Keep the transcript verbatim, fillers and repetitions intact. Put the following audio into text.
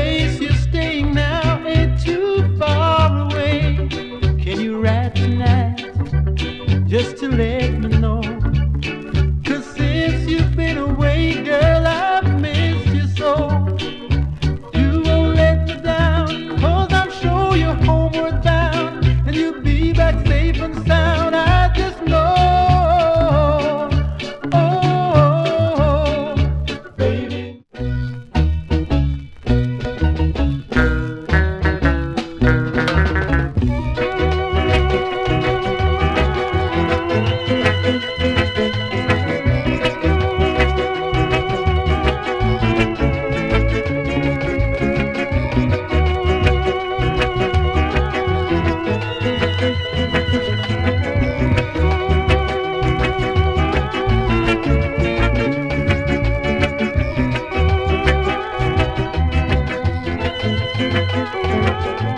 place you're staying now ain't too far away. Can you ride tonight just to let me know? 'Cause since you've been away, girl, I've missed you so. You won't let me down, 'cause I'm sure you're homeward bound, and you'll be back safe and sound. I just know. Oh, baby. Thank you.